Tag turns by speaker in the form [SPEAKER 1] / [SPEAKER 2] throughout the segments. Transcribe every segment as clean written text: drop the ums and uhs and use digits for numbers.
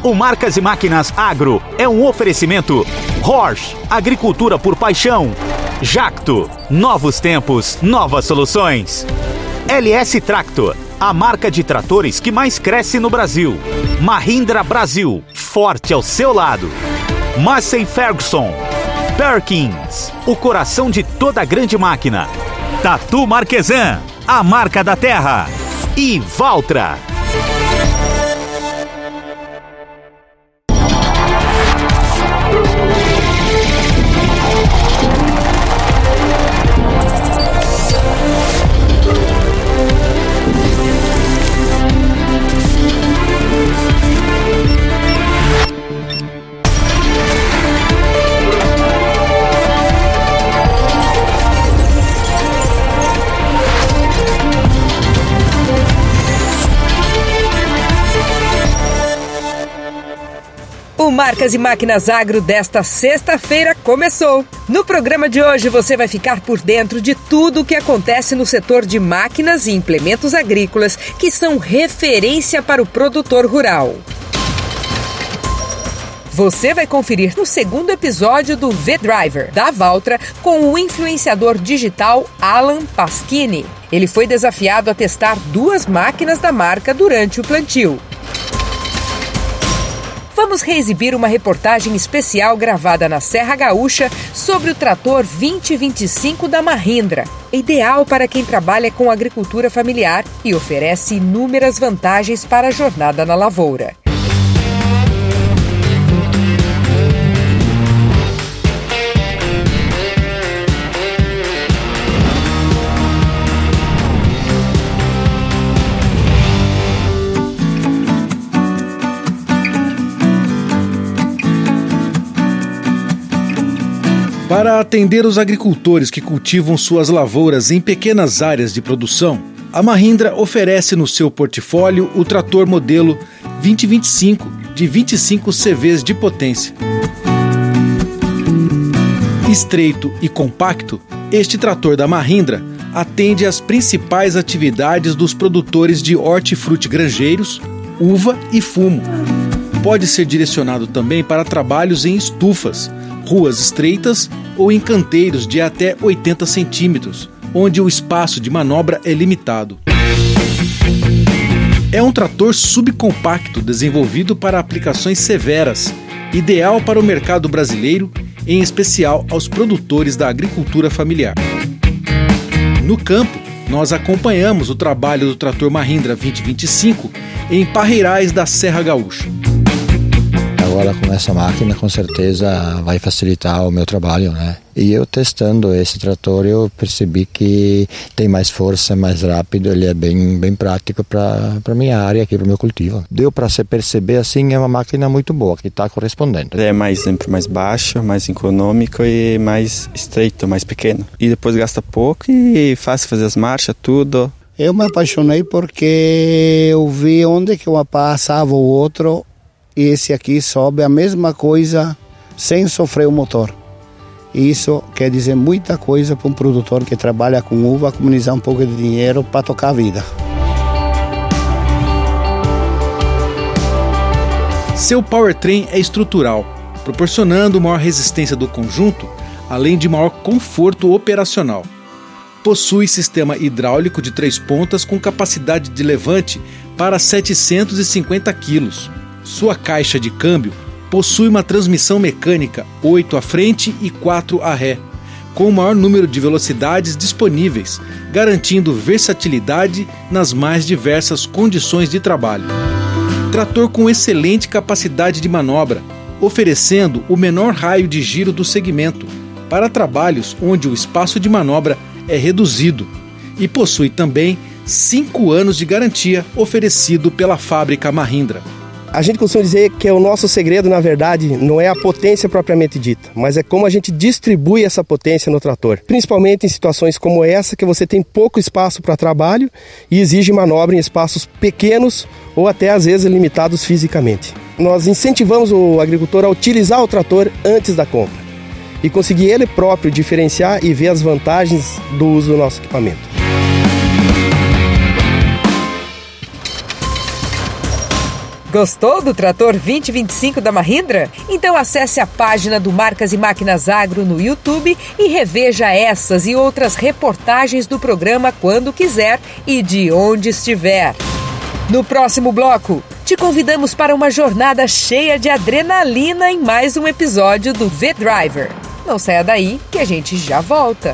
[SPEAKER 1] O Marcas e Máquinas Agro é um oferecimento Horsch, agricultura por paixão. Jacto, novos tempos, novas soluções. LS Tractor, a marca de tratores que mais cresce no Brasil. Mahindra Brasil, forte ao seu lado. Massey Ferguson. Perkins, o coração de toda grande máquina. Tatu Marquesan, a marca da terra. E Valtra.
[SPEAKER 2] O Marcas e Máquinas Agro desta sexta-feira começou. No programa de hoje você vai ficar por dentro de tudo o que acontece no setor de máquinas e implementos agrícolas que são referência para o produtor rural. Você vai conferir no segundo episódio do V-Driver, da Valtra, com o influenciador digital Alan Paschini. Ele foi desafiado a testar 2 máquinas da marca durante o plantio. Vamos reexibir uma reportagem especial gravada na Serra Gaúcha sobre o trator 2025 da Mahindra, ideal para quem trabalha com agricultura familiar e oferece inúmeras vantagens para a jornada na lavoura.
[SPEAKER 3] Para atender os agricultores que cultivam suas lavouras em pequenas áreas de produção, a Mahindra oferece no seu portfólio o trator modelo 2025 de 25 CVs de potência. Estreito e compacto, este trator da Mahindra atende às principais atividades dos produtores de hortifruti grangeiros, uva e fumo. Pode ser direcionado também para trabalhos em estufas, ruas estreitas ou em canteiros de até 80 centímetros, onde o espaço de manobra é limitado. É um trator subcompacto desenvolvido para aplicações severas, ideal para o mercado brasileiro, em especial aos produtores da agricultura familiar. No campo, nós acompanhamos o trabalho do trator Mahindra 2025 em Parreirais da Serra Gaúcha.
[SPEAKER 4] Agora com essa máquina com certeza vai facilitar o meu trabalho, né? E eu testando esse trator eu percebi que tem mais força, mais rápido, ele é bem prático para minha área aqui, para o meu cultivo. Deu para se perceber assim, é uma máquina muito boa, que está correspondendo.
[SPEAKER 5] Ele é sempre mais baixo, mais econômico e mais estreito, mais pequeno. E depois gasta pouco e fácil fazer as marchas, tudo.
[SPEAKER 6] Eu me apaixonei porque eu vi onde que uma passava o outro e esse aqui sobe a mesma coisa sem sofrer o motor. Isso quer dizer muita coisa para um produtor que trabalha com uva, economizar um pouco de dinheiro para tocar a vida.
[SPEAKER 3] Seu powertrain é estrutural, proporcionando maior resistência do conjunto, além de maior conforto operacional. Possui sistema hidráulico de 3 pontas com capacidade de levante para 750 kg. Sua caixa de câmbio possui uma transmissão mecânica 8 à frente e 4 à ré, com o maior número de velocidades disponíveis, garantindo versatilidade nas mais diversas condições de trabalho. Trator com excelente capacidade de manobra, oferecendo o menor raio de giro do segmento, para trabalhos onde o espaço de manobra é reduzido, e possui também 5 anos de garantia oferecido pela fábrica Mahindra.
[SPEAKER 7] A gente costuma dizer que o nosso segredo, na verdade, não é a potência propriamente dita, mas é como a gente distribui essa potência no trator. Principalmente em situações como essa, que você tem pouco espaço para trabalho e exige manobra em espaços pequenos ou até às vezes limitados fisicamente. Nós incentivamos o agricultor a utilizar o trator antes da compra e conseguir ele próprio diferenciar e ver as vantagens do uso do nosso equipamento.
[SPEAKER 2] Gostou do trator 2025 da Mahindra? Então acesse a página do Marcas e Máquinas Agro no YouTube e reveja essas e outras reportagens do programa quando quiser e de onde estiver. No próximo bloco, te convidamos para uma jornada cheia de adrenalina em mais um episódio do V-Driver. Não saia daí que a gente já volta.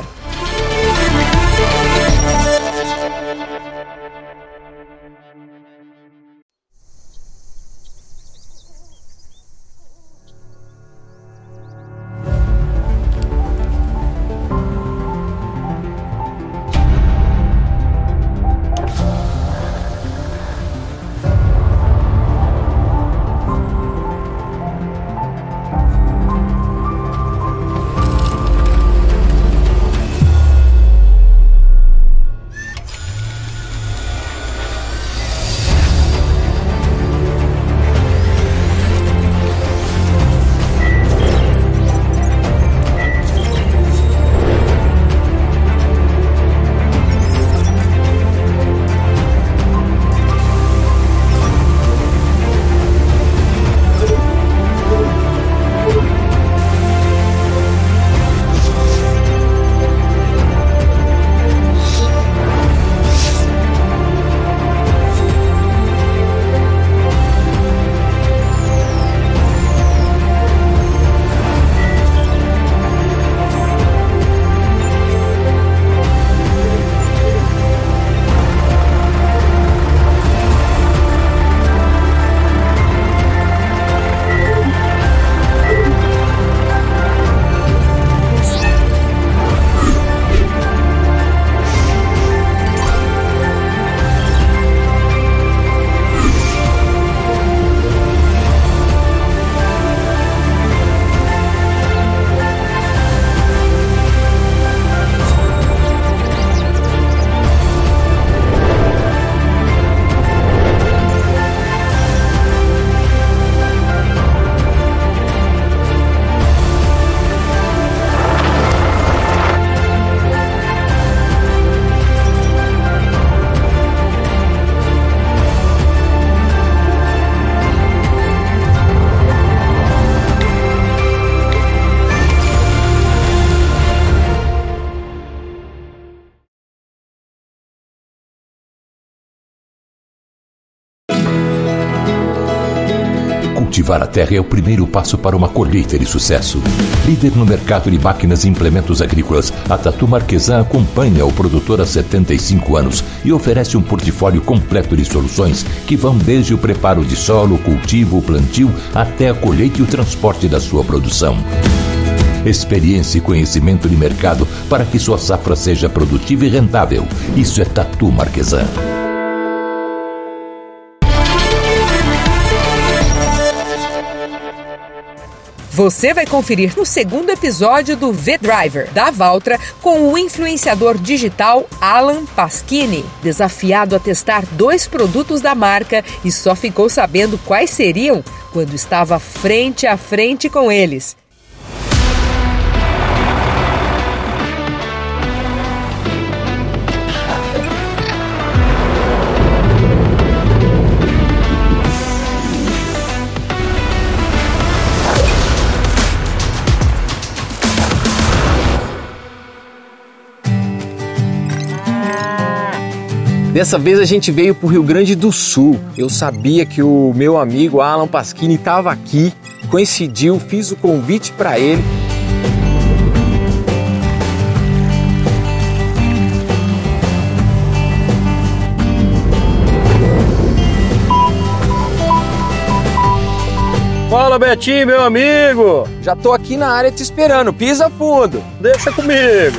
[SPEAKER 8] Cultivar a terra é o primeiro passo para uma colheita de sucesso. Líder no mercado de máquinas e implementos agrícolas, a Tatu Marquesan acompanha o produtor há 75 anos e oferece um portfólio completo de soluções que vão desde o preparo de solo, cultivo, plantio, até a colheita e o transporte da sua produção. Experiência e conhecimento de mercado para que sua safra seja produtiva e rentável. Isso é Tatu Marquesan.
[SPEAKER 2] Você vai conferir no segundo episódio do V-Driver, da Valtra, com o influenciador digital Alan Pasquini, desafiado a testar 2 produtos da marca e só ficou sabendo quais seriam quando estava frente a frente com eles.
[SPEAKER 9] Dessa vez a gente veio para o Rio Grande do Sul. Eu sabia que o meu amigo Alan Pasquini estava aqui, coincidiu, fiz o convite para ele.
[SPEAKER 10] Fala, Betinho, meu amigo!
[SPEAKER 9] Já tô aqui na área te esperando, pisa fundo.
[SPEAKER 10] Deixa comigo.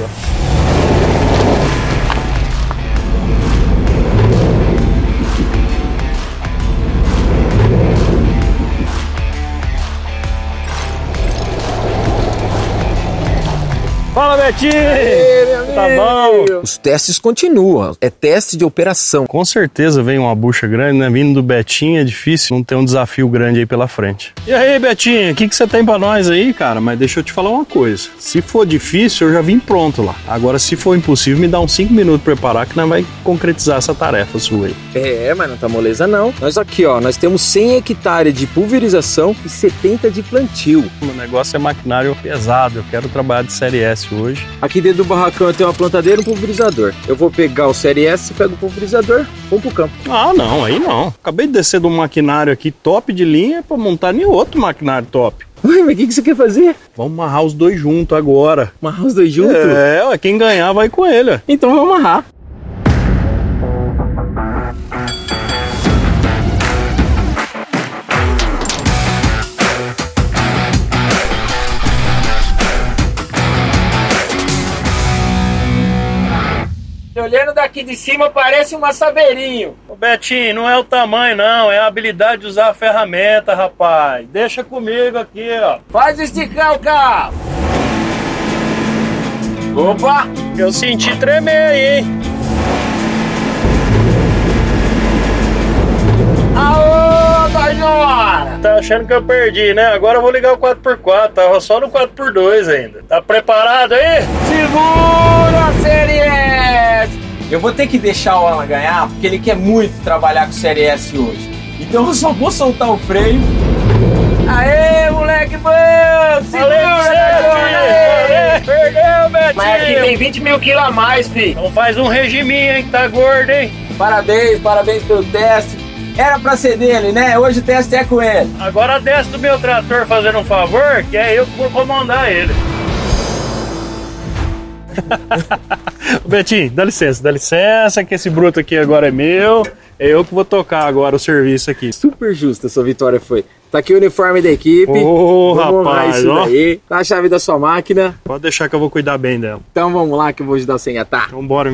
[SPEAKER 10] Fala, Betinho!
[SPEAKER 9] Aê, meu amigo.
[SPEAKER 10] Tá bom?
[SPEAKER 9] Os testes continuam, é teste de operação.
[SPEAKER 10] Com certeza vem uma bucha grande, né? Vindo do Betinho é difícil não ter um desafio grande aí pela frente. E aí, Betinho, o que você tem pra nós aí, cara? Mas deixa eu te falar uma coisa. Se for difícil, eu já vim pronto lá. Agora, se for impossível, me dá uns 5 minutos pra preparar que nós vai concretizar essa tarefa sua aí.
[SPEAKER 9] É, mas não tá moleza não. Nós aqui, ó, nós temos 100 hectares de pulverização e 70 de plantio.
[SPEAKER 10] O negócio é maquinário pesado, eu quero trabalhar de Série S hoje.
[SPEAKER 9] Aqui dentro do barracão eu tenho uma plantadeira e um pulverizador. Eu vou pegar o Série S, pego o pulverizador, vamos pro campo.
[SPEAKER 10] Ah, não, aí não. Acabei de descer de um maquinário aqui top de linha pra montar nenhum outro maquinário top.
[SPEAKER 9] Ué, mas o que você quer fazer?
[SPEAKER 10] Vamos amarrar os dois juntos agora.
[SPEAKER 9] Amarrar os dois juntos?
[SPEAKER 10] É, quem ganhar vai com ele. Ó.
[SPEAKER 9] Então vamos amarrar.
[SPEAKER 11] Olhando daqui de cima parece um maçaveirinho.
[SPEAKER 10] Ô Betinho, não é o tamanho não, é a habilidade de usar a ferramenta, rapaz. Deixa comigo aqui, ó.
[SPEAKER 11] Faz esticar o carro. Opa!
[SPEAKER 10] Eu senti tremer aí, hein?
[SPEAKER 11] Aô, Dajora!
[SPEAKER 10] Tá achando que eu perdi, né? Agora eu vou ligar o 4x4, tava só no 4x2 ainda. Tá preparado aí?
[SPEAKER 11] Segura a Série S!
[SPEAKER 9] Eu vou ter que deixar o Alan ganhar, porque ele quer muito trabalhar com Série S hoje. Então eu só vou soltar o freio.
[SPEAKER 11] Aê, moleque bom!
[SPEAKER 10] Segura, perdeu, Betinho!
[SPEAKER 11] Mas aqui tem 20 mil quilos a mais, filho.
[SPEAKER 10] Então faz um regiminho, hein, que tá gordo, hein?
[SPEAKER 9] Parabéns pelo teste. Era pra ser dele, né? Hoje o teste é com ele.
[SPEAKER 10] Agora desce do meu trator fazendo um favor, que é eu que vou comandar ele. Betinho, dá licença, que esse bruto aqui agora é meu. É eu que vou tocar agora o serviço aqui.
[SPEAKER 9] Super justa a sua vitória foi. Tá aqui o uniforme da equipe.
[SPEAKER 10] Ô, rapaz,
[SPEAKER 9] isso daí. Tá a chave da sua máquina.
[SPEAKER 10] Pode deixar que eu vou cuidar bem dela.
[SPEAKER 9] Então vamos lá que eu vou ajudar você a engatar.
[SPEAKER 10] Vambora.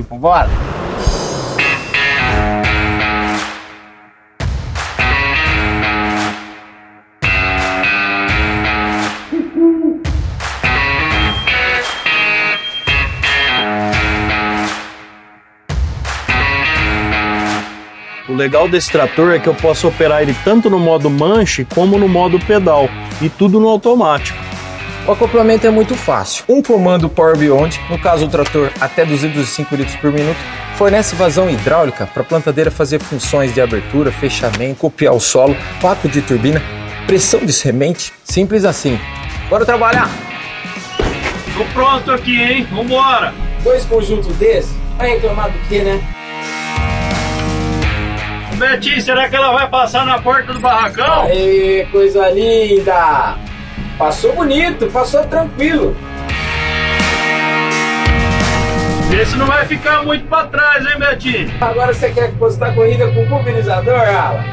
[SPEAKER 10] O legal desse trator é que eu posso operar ele tanto no modo manche como no modo pedal, e tudo no automático.
[SPEAKER 9] O acoplamento é muito fácil. Um comando Power Beyond, no caso o trator até 205 litros por minuto, fornece vazão hidráulica para a plantadeira fazer funções de abertura, fechamento, copiar o solo, vácuo de turbina, pressão de semente, simples assim. Bora trabalhar!
[SPEAKER 10] Tô pronto aqui, hein? Vambora!
[SPEAKER 9] 2 conjuntos desses, vai reclamar do que, né?
[SPEAKER 10] Betinho, será que ela vai passar na porta do barracão?
[SPEAKER 9] Aê, coisa linda! Passou bonito, passou tranquilo.
[SPEAKER 10] Esse não vai ficar muito pra trás, hein, Betinho?
[SPEAKER 9] Agora você quer postar a corrida com o pulverizador, Alan?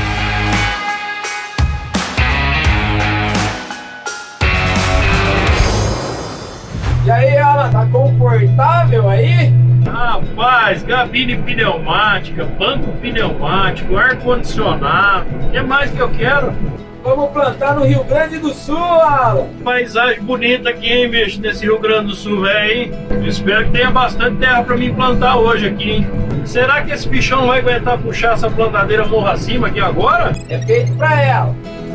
[SPEAKER 9] E aí, Alan, tá confortável aí?
[SPEAKER 10] Rapaz, cabine pneumática, banco pneumático, ar-condicionado, o que mais que eu quero?
[SPEAKER 9] Vamos plantar no Rio Grande do Sul, Alan!
[SPEAKER 10] Paisagem bonita aqui, hein, bicho, nesse Rio Grande do Sul, velho, hein? Eu espero que tenha bastante terra pra mim plantar hoje aqui, hein? Será que esse bichão vai aguentar puxar essa plantadeira morro acima aqui agora?
[SPEAKER 9] É feito pra ela!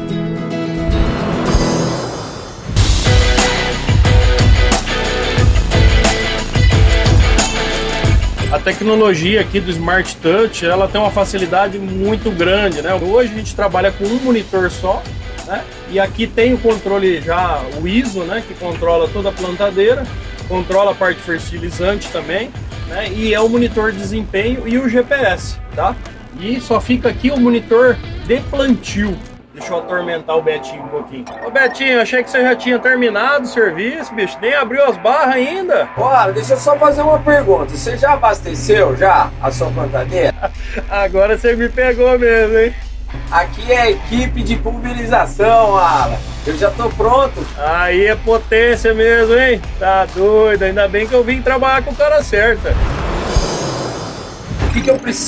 [SPEAKER 10] A tecnologia aqui do Smart Touch, ela tem uma facilidade muito grande, né? Hoje a gente trabalha com um monitor só, né? E aqui tem o controle já, o ISO, né? Que controla toda a plantadeira, controla a parte fertilizante também, né? E é o monitor de desempenho e o GPS, tá? E só fica aqui o monitor de plantio. Deixa eu atormentar o Betinho um pouquinho. Ô Betinho, achei que você já tinha terminado o serviço, bicho. Nem abriu as barras ainda.
[SPEAKER 9] Olha, deixa eu só fazer uma pergunta. Você já abasteceu já a sua plantadeira?
[SPEAKER 10] Agora você me pegou mesmo, hein?
[SPEAKER 9] Aqui é a equipe de pulverização, Alan. Eu já tô pronto.
[SPEAKER 10] Aí é potência mesmo, hein? Tá doido. Ainda bem que eu vim trabalhar com o cara certo.
[SPEAKER 9] O que eu preciso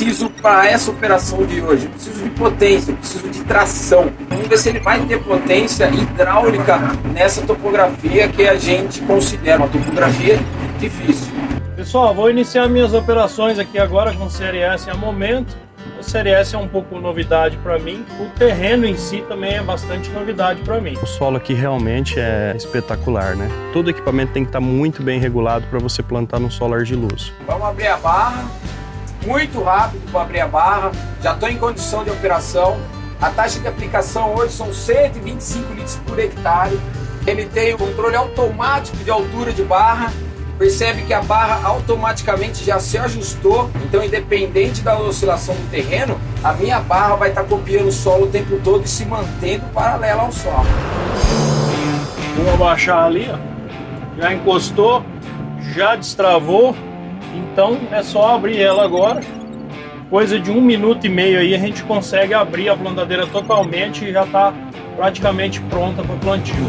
[SPEAKER 9] para essa operação de hoje? Eu preciso de potência, eu preciso de tração. Vamos ver se ele vai ter potência hidráulica nessa topografia que a gente considera uma topografia difícil.
[SPEAKER 10] Pessoal, vou iniciar minhas operações aqui agora com o Série S a momento. O Série S é um pouco novidade para mim. O terreno em si também é bastante novidade para mim.
[SPEAKER 12] O solo aqui realmente é espetacular, né? Todo equipamento tem que estar muito bem regulado para você plantar num solo argiloso.
[SPEAKER 9] Vamos abrir a barra. Muito rápido para abrir a barra. Já estou em condição de operação. A taxa de aplicação hoje são 125 litros por hectare. Ele tem o controle automático de altura de barra. Percebe que a barra automaticamente já se ajustou, então independente da oscilação do terreno, a minha barra vai estar copiando o solo o tempo todo e se mantendo paralela ao solo.
[SPEAKER 10] Vamos abaixar ali, ó. Já encostou, já destravou, então é só abrir ela agora. Coisa de 1 minuto e meio aí a gente consegue abrir a plantadeira totalmente e já está praticamente pronta para o plantio.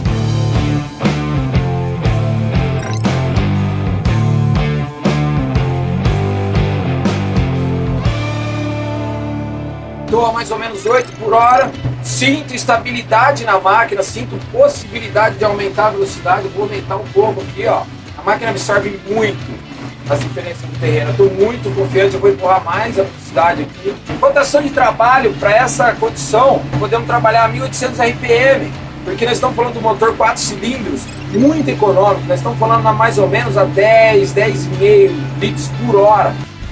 [SPEAKER 9] Estou a mais ou menos 8 por hora, sinto estabilidade na máquina, sinto possibilidade de aumentar a velocidade, vou aumentar um pouco aqui, ó. A máquina absorve muito as diferenças do terreno, estou muito confiante, eu vou empurrar mais a velocidade aqui. Rotação de trabalho, para essa condição, podemos trabalhar a 1800 RPM, porque nós estamos falando do motor 4 cilindros, muito econômico, nós estamos falando a mais ou menos a 10,5 litros por hora.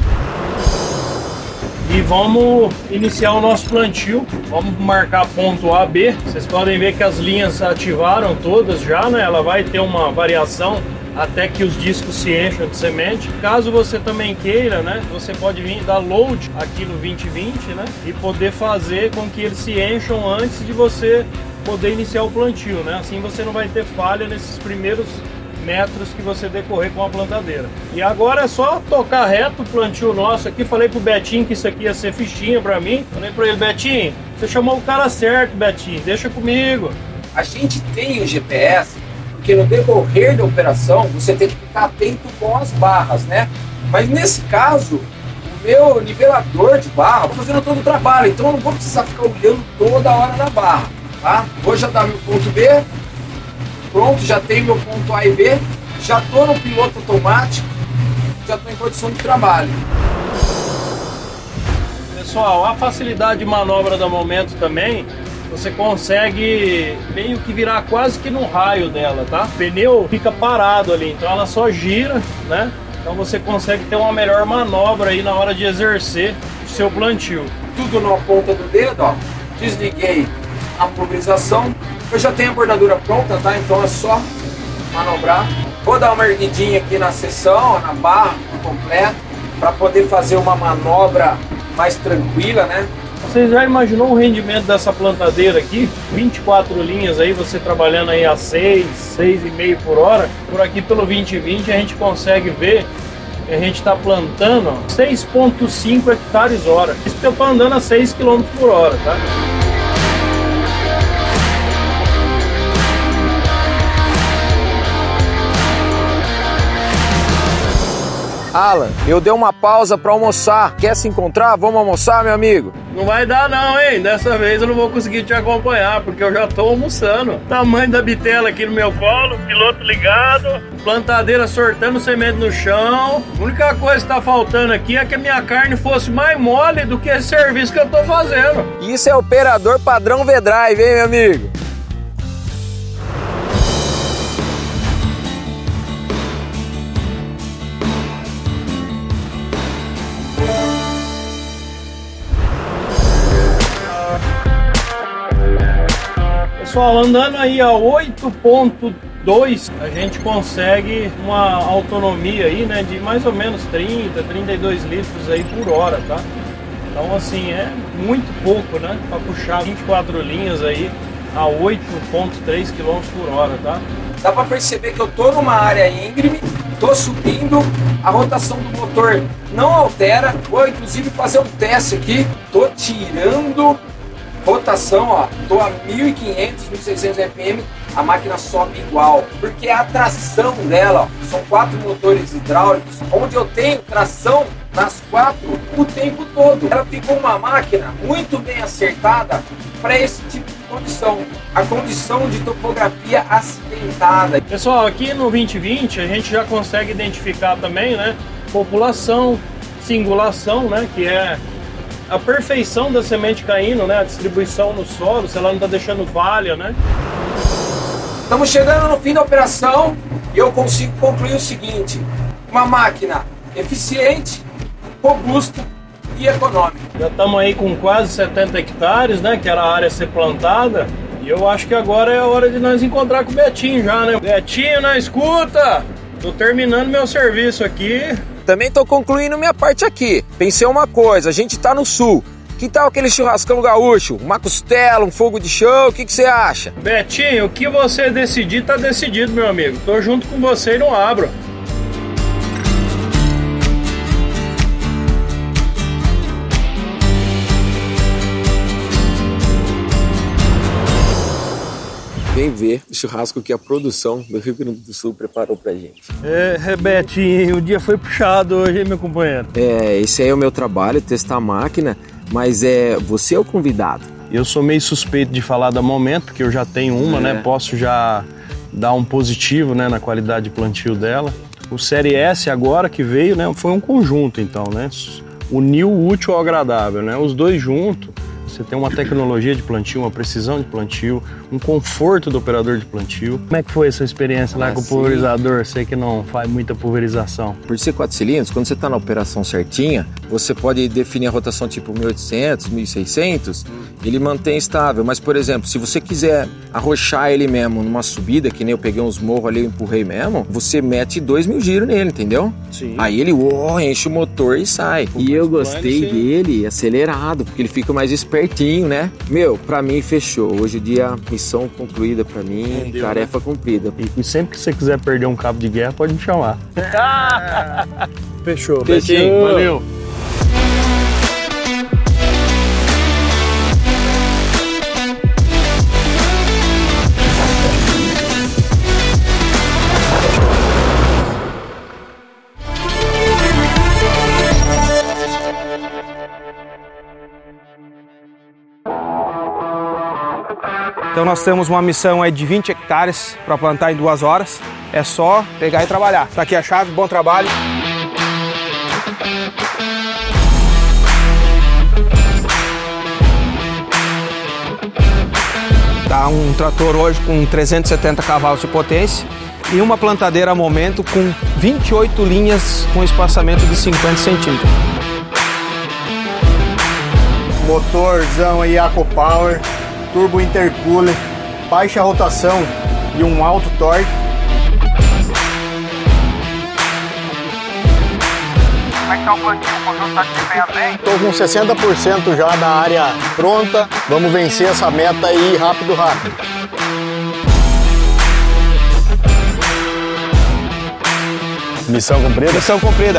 [SPEAKER 10] E vamos iniciar o nosso plantio. Vamos marcar ponto A, B. Vocês podem ver que as linhas ativaram todas já, né? Ela vai ter uma variação até que os discos se encham de semente. Caso você também queira, né? Você pode vir dar load aqui no 2020, né? E poder fazer com que eles se encham antes de você poder iniciar o plantio, né? Assim você não vai ter falha nesses primeiros metros que você decorrer com a plantadeira. E agora é só tocar reto o plantio nosso aqui. Falei pro Betinho que isso aqui ia ser fichinha pra mim. Falei pra ele, Betinho, você chamou o cara certo, Betinho, deixa comigo.
[SPEAKER 9] A gente tem o GPS, porque no decorrer da operação você tem que ficar atento com as barras, né? Mas nesse caso, o meu nivelador de barra, vou fazendo todo o trabalho, então eu não vou precisar ficar olhando toda hora na barra, tá? Vou já dar meu ponto B. Pronto, já tenho meu ponto A e B, já estou no piloto automático, já estou em condição de trabalho.
[SPEAKER 10] Pessoal, a facilidade de manobra do momento também, você consegue meio que virar quase que no raio dela, tá? O pneu fica parado ali, então ela só gira, né? Então você consegue ter uma melhor manobra aí na hora de exercer o seu plantio.
[SPEAKER 9] Tudo na ponta do dedo, ó. Desliguei a pulverização. Eu já tenho a bordadura pronta, tá? Então é só manobrar. Vou dar uma erguidinha aqui na seção, na barra completa, para poder fazer uma manobra mais tranquila, né?
[SPEAKER 10] Você já imaginou o rendimento dessa plantadeira aqui? 24 linhas aí, você trabalhando aí a 6,5 por hora. Por aqui pelo 2020 a gente consegue ver que a gente está plantando 6,5 hectares hora. Isso que eu estou andando a 6 km por hora, tá?
[SPEAKER 13] Alan, eu dei uma pausa para almoçar. Quer se encontrar? Vamos almoçar, meu amigo?
[SPEAKER 10] Não vai dar não, hein? Dessa vez eu não vou conseguir te acompanhar, porque eu já tô almoçando. Tamanho da bitela aqui no meu colo, piloto ligado, plantadeira sortando semente no chão. A única coisa que tá faltando aqui é que a minha carne fosse mais mole do que esse serviço que eu tô fazendo.
[SPEAKER 13] Isso é operador padrão V-Drive, hein, meu amigo?
[SPEAKER 10] Pessoal, andando aí a 8.2, a gente consegue uma autonomia aí, né, de mais ou menos 30, 32 litros aí por hora, tá? Então, assim, é muito pouco, né, para puxar 24 linhas aí a 8.3 km por hora, tá?
[SPEAKER 9] Dá para perceber que eu tô numa área íngreme, tô subindo, a rotação do motor não altera. Vou inclusive fazer um teste aqui, tô tirando rotação, ó, tô a 1500, 1600 RPM, a máquina sobe igual, porque a tração dela, ó, são 4 motores hidráulicos, onde eu tenho tração
[SPEAKER 13] nas 4 o tempo todo. Ela ficou uma máquina muito bem acertada para esse tipo de condição, a condição de topografia acidentada.
[SPEAKER 10] Pessoal, aqui no 2020 a gente já consegue identificar também, né, população, singulação, né, que é a perfeição da semente caindo, né, a distribuição no solo, se ela não está deixando falha, né.
[SPEAKER 13] Estamos chegando no fim da operação e eu consigo concluir o seguinte: uma máquina eficiente, robusta e econômica.
[SPEAKER 10] Já estamos aí com quase 70 hectares, né, que era a área a ser plantada, e eu acho que agora é a hora de nós encontrar com o Betinho já, né? Betinho, na escuta! Tô terminando meu serviço aqui.
[SPEAKER 13] Também tô concluindo minha parte aqui. Pensei uma coisa, a gente tá no sul. Que tal aquele churrascão gaúcho? Uma costela, um fogo de chão, o que você acha?
[SPEAKER 10] Betinho, o que você decidir, tá decidido, meu amigo. Tô junto com você e não abro.
[SPEAKER 13] Vem ver o churrasco que a produção do Rio Grande do Sul preparou pra gente.
[SPEAKER 10] Betinho, o dia foi puxado hoje, hein, meu companheiro?
[SPEAKER 13] Esse aí é o meu trabalho, testar a máquina, mas você é o convidado.
[SPEAKER 12] Eu sou meio suspeito de falar da Momento, porque eu já tenho uma, né? Posso já dar um positivo, né, na qualidade de plantio dela. O Série S agora que veio, né, foi um conjunto, então, né? Uniu o útil ao agradável, né? Os dois juntos. Você tem uma tecnologia de plantio, uma precisão de plantio, um conforto do operador de plantio. Como é que foi essa experiência lá com o pulverizador? Sei que não faz muita pulverização.
[SPEAKER 13] Por ser 4 cilindros, quando você está na operação certinha, você pode definir a rotação tipo 1800, 1600, ele mantém estável. Mas, por exemplo, se você quiser arrochar ele mesmo numa subida, que nem eu peguei uns morros ali e empurrei mesmo, você mete 2000 giros nele, entendeu?
[SPEAKER 12] Sim.
[SPEAKER 13] Aí ele enche o motor e sai. E eu gostei dele acelerado, porque ele fica mais espertinho, né? Meu, pra mim fechou. Hoje o dia, missão concluída pra mim, tarefa cumprida.
[SPEAKER 12] E sempre que você quiser perder um cabo de guerra, pode me chamar.
[SPEAKER 10] Fechou.
[SPEAKER 12] Betinho, valeu.
[SPEAKER 14] Então nós temos uma missão aí de 20 hectares para plantar em 2 horas. É só pegar e trabalhar. Tá aqui a chave, bom trabalho. Tá um trator hoje com 370 cavalos de potência e uma plantadeira a momento com 28 linhas com espaçamento de 50 centímetros.
[SPEAKER 15] Motorzão aí AquaPower, turbo intercooler, baixa rotação e um alto torque.
[SPEAKER 11] Como é que tá o plantio? O conjunto tá desempenhando bem?
[SPEAKER 15] Estou com 60% já da área pronta. Vamos vencer essa meta aí rápido. Missão cumprida?
[SPEAKER 14] Missão cumprida.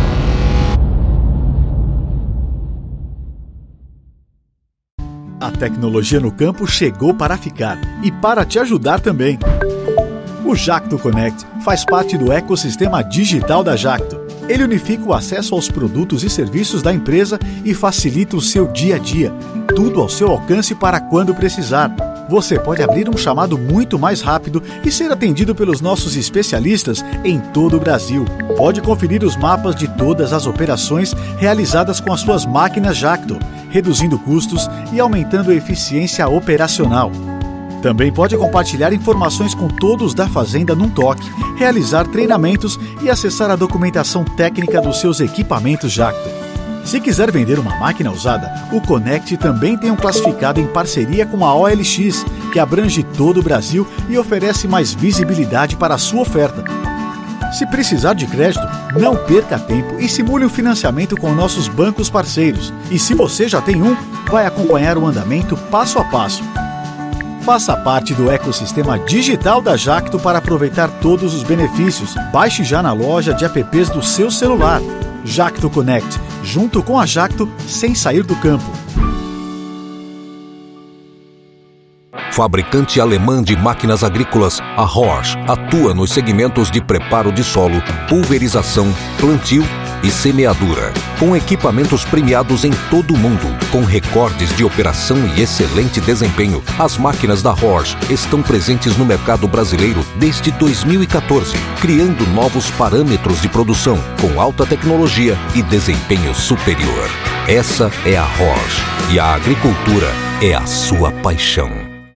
[SPEAKER 16] A tecnologia no campo chegou para ficar e para te ajudar também. O Jacto Connect faz parte do ecossistema digital da Jacto. Ele unifica o acesso aos produtos e serviços da empresa e facilita o seu dia a dia. Tudo ao seu alcance para quando precisar. Você pode abrir um chamado muito mais rápido e ser atendido pelos nossos especialistas em todo o Brasil. Pode conferir os mapas de todas as operações realizadas com as suas máquinas Jacto, reduzindo custos e aumentando a eficiência operacional. Também pode compartilhar informações com todos da fazenda num toque, realizar treinamentos e acessar a documentação técnica dos seus equipamentos Jacto. Se quiser vender uma máquina usada, o Connect também tem um classificado em parceria com a OLX, que abrange todo o Brasil e oferece mais visibilidade para a sua oferta. Se precisar de crédito, não perca tempo e simule um financiamento com nossos bancos parceiros. E se você já tem um, vai acompanhar o andamento passo a passo. Faça parte do ecossistema digital da Jacto para aproveitar todos os benefícios. Baixe já na loja de apps do seu celular. Jacto Connect, junto com a Jacto, sem sair do campo.
[SPEAKER 17] Fabricante alemã de máquinas agrícolas, a Horsch atua nos segmentos de preparo de solo, pulverização, plantio e semeadura. Com equipamentos premiados em todo o mundo, com recordes de operação e excelente desempenho, as máquinas da Horsch estão presentes no mercado brasileiro desde 2014, criando novos parâmetros de produção, com alta tecnologia e desempenho superior. Essa é a Horsch, e a agricultura é a sua paixão.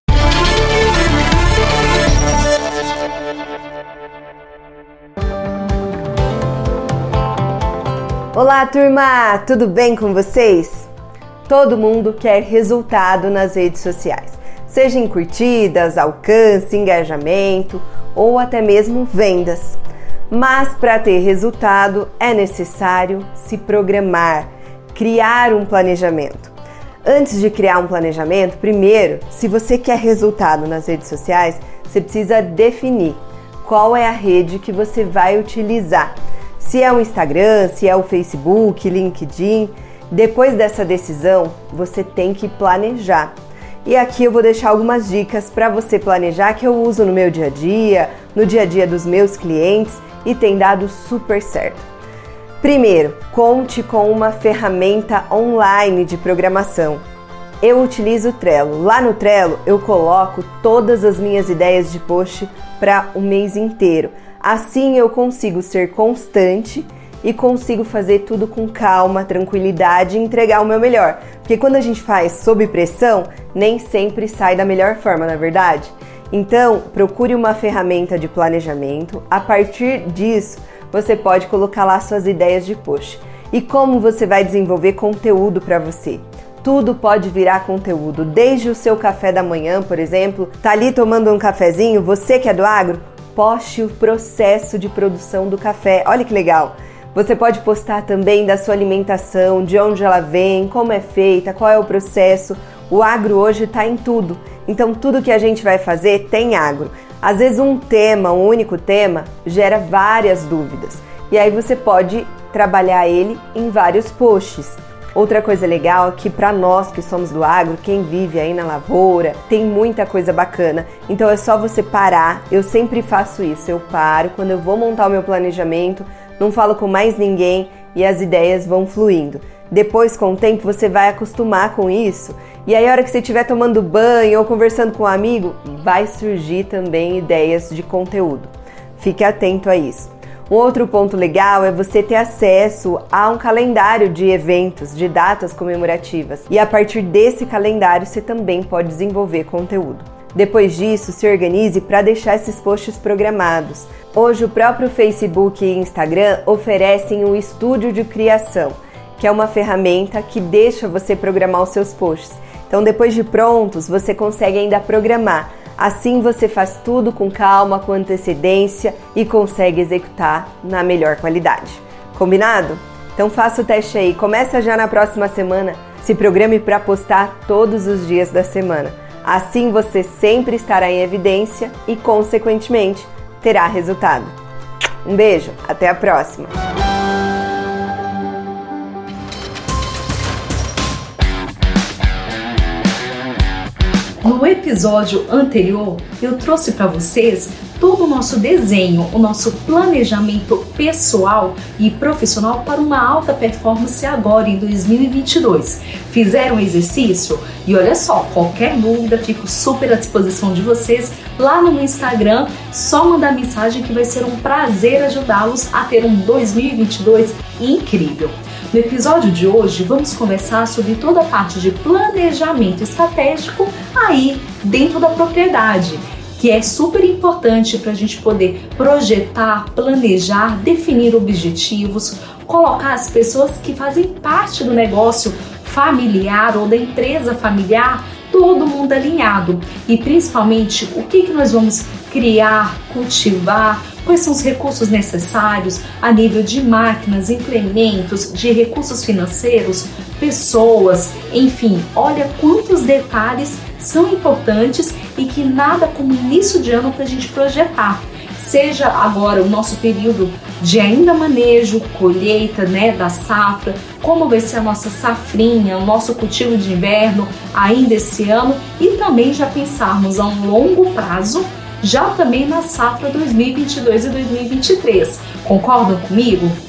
[SPEAKER 18] Olá, turma! Tudo bem com vocês? Todo mundo quer resultado nas redes sociais, seja em curtidas, alcance, engajamento ou até mesmo vendas. Mas para ter resultado é necessário se programar, criar um planejamento. Antes de criar um planejamento, primeiro, se você quer resultado nas redes sociais, você precisa definir qual é a rede que você vai utilizar. Se é o Instagram, se é o Facebook, LinkedIn. Depois dessa decisão, você tem que planejar. E aqui eu vou deixar algumas dicas para você planejar que eu uso no meu dia a dia, no dia a dia dos meus clientes e tem dado super certo. Primeiro, conte com uma ferramenta online de programação. Eu utilizo o Trello. Lá no Trello eu coloco todas as minhas ideias de post para o mês inteiro. Assim eu consigo ser constante e consigo fazer tudo com calma, tranquilidade e entregar o meu melhor. Porque quando a gente faz sob pressão, nem sempre sai da melhor forma, não é verdade? Então, procure uma ferramenta de planejamento. A partir disso, você pode colocar lá suas ideias de post. E como você vai desenvolver conteúdo para você? Tudo pode virar conteúdo, desde o seu café da manhã, por exemplo. Tá ali tomando um cafezinho, você que é do agro, poste o processo de produção do café. Olha que legal! Você pode postar também da sua alimentação, de onde ela vem, como é feita, qual é o processo. O agro hoje está em tudo. Então tudo que a gente vai fazer tem agro. Às vezes um único tema, gera várias dúvidas. E aí você pode trabalhar ele em vários posts. Outra coisa legal é que para nós que somos do agro, quem vive aí na lavoura, tem muita coisa bacana. Então é só você parar, eu sempre faço isso, eu paro quando eu vou montar o meu planejamento, não falo com mais ninguém e as ideias vão fluindo. Depois, com o tempo, você vai acostumar com isso e aí a hora que você estiver tomando banho ou conversando com um amigo, vai surgir também ideias de conteúdo. Fique atento a isso. Um outro ponto legal é você ter acesso a um calendário de eventos, de datas comemorativas. E a partir desse calendário você também pode desenvolver conteúdo. Depois disso, se organize para deixar esses posts programados. Hoje o próprio Facebook e Instagram oferecem o Estúdio de Criação, que é uma ferramenta que deixa você programar os seus posts. Então depois de prontos, você consegue ainda programar. Assim você faz tudo com calma, com antecedência e consegue executar na melhor qualidade. Combinado? Então faça o teste aí, começa já na próxima semana, se programe para postar todos os dias da semana. Assim você sempre estará em evidência e, consequentemente, terá resultado. Um beijo, até a próxima!
[SPEAKER 19] No episódio anterior, eu trouxe para vocês todo o nosso desenho, o nosso planejamento pessoal e profissional para uma alta performance agora em 2022. Fizeram o exercício? E olha só, qualquer dúvida, fico super à disposição de vocês lá no meu Instagram. Só mandar mensagem que vai ser um prazer ajudá-los a ter um 2022 incrível. No episódio de hoje, vamos conversar sobre toda a parte de planejamento estratégico aí dentro da propriedade, que é super importante para a gente poder projetar, planejar, definir objetivos, colocar as pessoas que fazem parte do negócio familiar ou da empresa familiar, todo mundo alinhado. E principalmente, o que nós vamos criar, cultivar, quais são os recursos necessários a nível de máquinas, implementos, de recursos financeiros, pessoas, enfim, olha quantos detalhes são importantes e que nada como início de ano para a gente projetar. Seja agora o nosso período de ainda manejo, colheita, da safra, como vai ser a nossa safrinha, o nosso cultivo de inverno ainda esse ano e também já pensarmos a um longo prazo, já também na safra 2022 e 2023. Concordam comigo?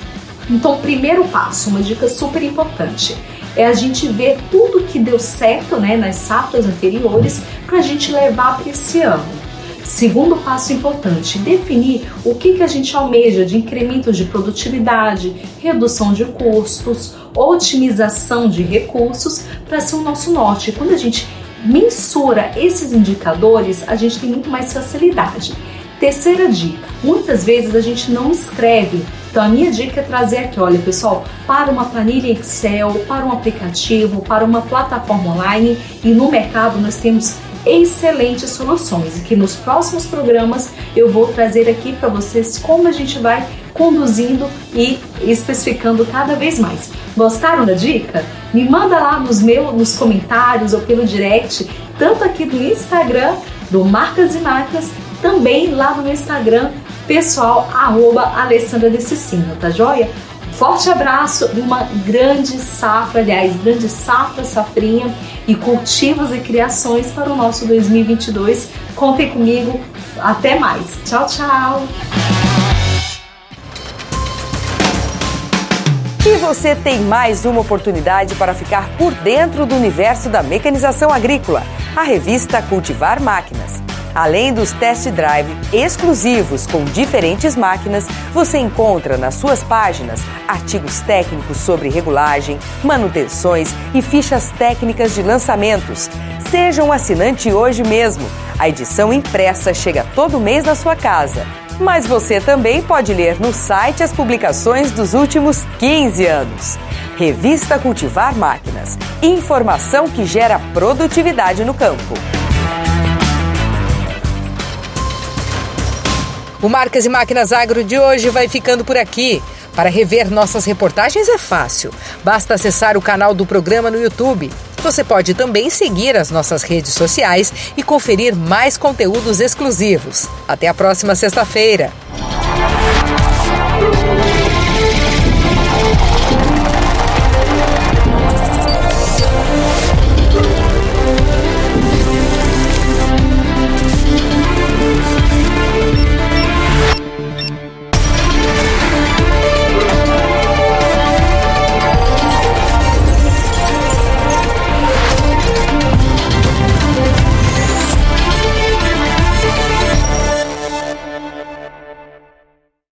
[SPEAKER 19] Então, primeiro passo, uma dica super importante, é a gente ver tudo que deu certo, né, nas safras anteriores para a gente levar para esse ano. Segundo passo importante, definir o que a gente almeja de incrementos de produtividade, redução de custos, otimização de recursos para ser o nosso norte. Quando a gente mensura esses indicadores, a gente tem muito mais facilidade. Terceira dica, muitas vezes a gente não escreve. Então a minha dica é trazer aqui, olha pessoal, para uma planilha Excel, para um aplicativo, para uma plataforma online, e no mercado nós temos excelentes soluções e que nos próximos programas eu vou trazer aqui para vocês como a gente vai conduzindo e especificando cada vez mais. Gostaram da dica? Me manda lá nos comentários ou pelo direct, tanto aqui do Instagram do Marcas e Máquinas, também lá no meu Instagram pessoal, @Alessandra de Cicino, tá joia? Forte abraço e uma grande safra, grande safrinha e cultivos e criações para o nosso 2022. Contem comigo, até mais. Tchau, tchau!
[SPEAKER 2] E você tem mais uma oportunidade para ficar por dentro do universo da mecanização agrícola, a revista Cultivar Máquinas. Além dos test drive exclusivos com diferentes máquinas, você encontra nas suas páginas artigos técnicos sobre regulagem, manutenções e fichas técnicas de lançamentos. Seja um assinante hoje mesmo. A edição impressa chega todo mês na sua casa. Mas você também pode ler no site as publicações dos últimos 15 anos. Revista Cultivar Máquinas. Informação que gera produtividade no campo. O Marcas e Máquinas Agro de hoje vai ficando por aqui. Para rever nossas reportagens é fácil. Basta acessar o canal do programa no YouTube. Você pode também seguir as nossas redes sociais e conferir mais conteúdos exclusivos. Até a próxima sexta-feira.